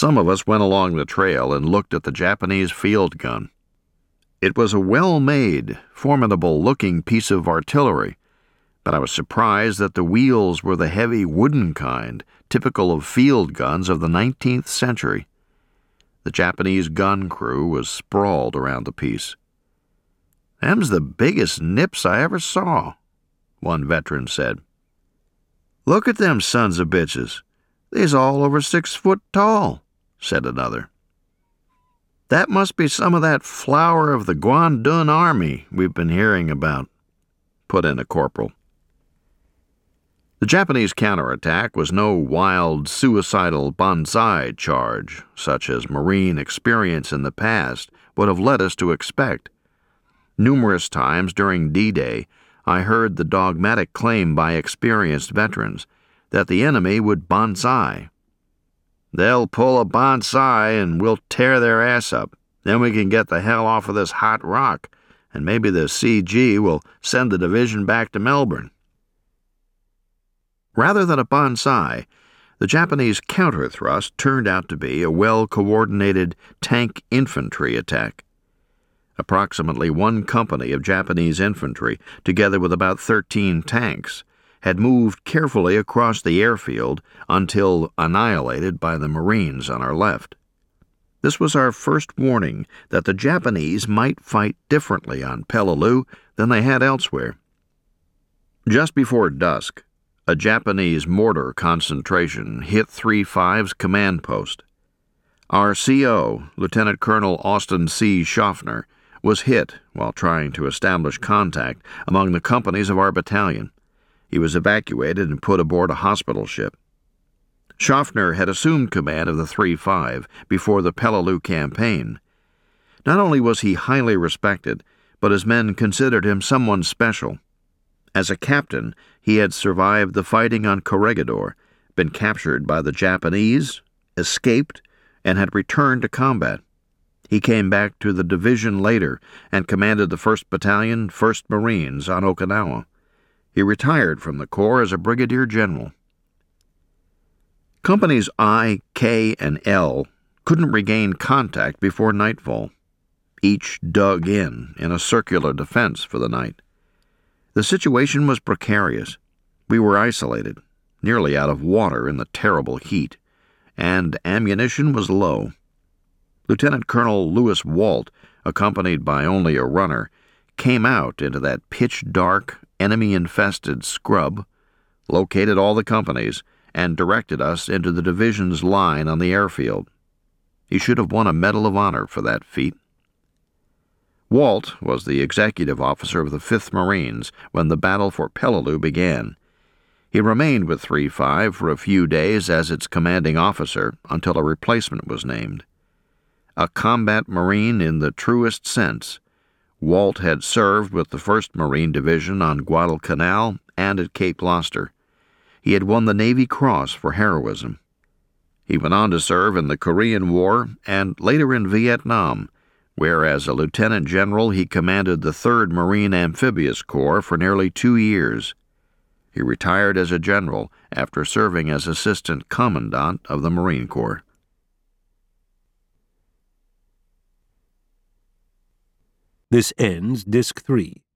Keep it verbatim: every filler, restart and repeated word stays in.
Some of us went along the trail and looked at the Japanese field gun. It was a well-made, formidable-looking piece of artillery, but I was surprised that the wheels were the heavy wooden kind, typical of field guns of the nineteenth century. The Japanese gun crew was sprawled around the piece. "Them's the biggest nips I ever saw," one veteran said. "Look at them sons of bitches. They's all over six foot tall," said another. "That must be some of that flower of the Guandun Army we've been hearing about," put in a corporal. The Japanese counterattack was no wild, suicidal banzai charge, such as Marine experience in the past would have led us to expect. Numerous times during D-Day, I heard the dogmatic claim by experienced veterans that the enemy would banzai. "They'll pull a banzai and we'll tear their ass up. Then we can get the hell off of this hot rock, and maybe the C G will send the division back to Melbourne." Rather than a banzai, the Japanese counter-thrust turned out to be a well-coordinated tank infantry attack. Approximately one company of Japanese infantry, together with about thirteen tanks, had moved carefully across the airfield until annihilated by the Marines on our left. This was our first warning that the Japanese might fight differently on Peleliu than they had elsewhere. Just before dusk, a Japanese mortar concentration hit three five's command post. Our C O, Lieutenant Colonel Austin C. Schaffner, was hit while trying to establish contact among the companies of our battalion. He was evacuated and put aboard a hospital ship. Schaffner had assumed command of the three five before the Peleliu campaign. Not only was he highly respected, but his men considered him someone special. As a captain, he had survived the fighting on Corregidor, been captured by the Japanese, escaped, and had returned to combat. He came back to the division later and commanded the first Battalion, first Marines on Okinawa. He retired from the Corps as a brigadier general. Companies I, K, and L couldn't regain contact before nightfall. Each dug in in a circular defense for the night. The situation was precarious. We were isolated, nearly out of water in the terrible heat, and ammunition was low. Lieutenant Colonel Lewis Walt, accompanied by only a runner, came out into that pitch-dark, enemy-infested scrub, located all the companies, and directed us into the division's line on the airfield. He should have won a Medal of Honor for that feat. Walt was the executive officer of the fifth Marines when the battle for Peleliu began. He remained with three five for a few days as its commanding officer until a replacement was named. A combat Marine in the truest sense, Walt had served with the first Marine Division on Guadalcanal and at Cape Gloucester. He had won the Navy Cross for heroism. He went on to serve in the Korean War and later in Vietnam, where as a lieutenant general he commanded the third Marine Amphibious Corps for nearly two years. He retired as a general after serving as assistant commandant of the Marine Corps. This ends Disc three.